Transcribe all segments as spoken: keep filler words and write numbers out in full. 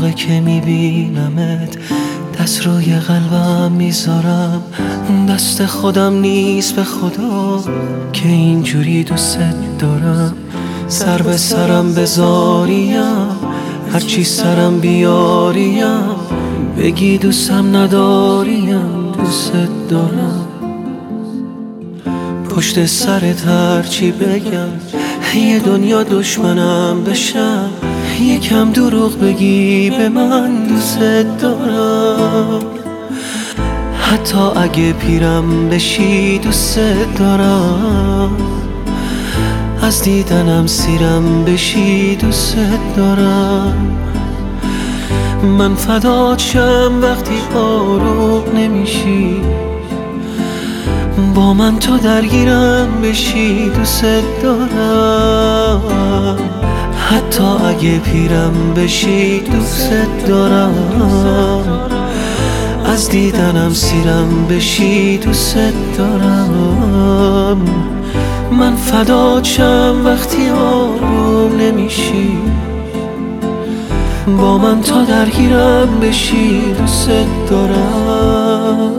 موقع که میبینمت دست روی قلبم میذارم. دست خودم نیست به خدا که اینجوری دوست دارم. سر به سرم بذاریم، هرچی سرم بیاریم، بگی دوستم نداریم، دوست دارم. پشت سرت هرچی بگم، یه دنیا دشمنم بشم، یکم دروغ بگی به من دوست دارم. حتی اگه پیرم بشی دوست دارم، از دیدنم سیرم بشی دوست دارم. من فدات شم وقتی آروم نمیشی، با من تو درگیرم بشی دوست دارم. حتی اگه پیرم بشی دوست دارم، از دیدنم سیرم بشی دوست دارم. من فدات شم وقتی آروم نمیشی، با من تا درگیرم بشی دوست دارم.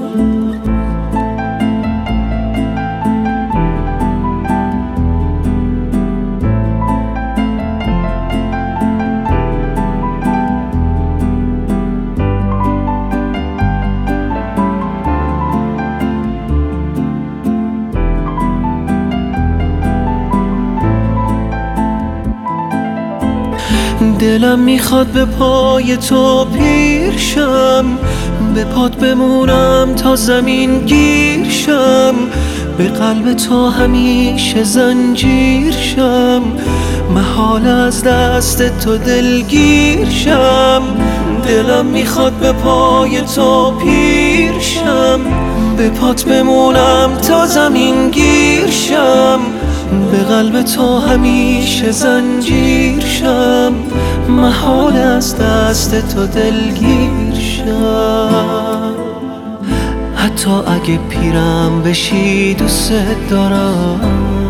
دلم میخواد به پای تو پیر شم، به پات بمونم تا زمین گیر شم، به قلب تو همیشه زنجیر شم، محال از دست تو دلگیر شم. دلم میخواد به پای تو پیر شم، به پات بمونم تا زمین گیر شم، به قلب تو همیشه زنجیر شم، محال از دست تو دلگیر شم. حتی اگه پیرم بشی دوست دارم،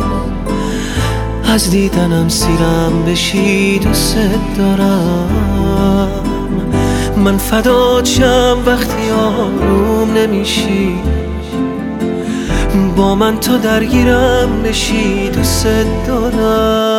از دیدنم سیرم بشی دوست دارم. من فدات شم وقتی آروم نمیشی، با من تو درگیرم بشی دوست دارم.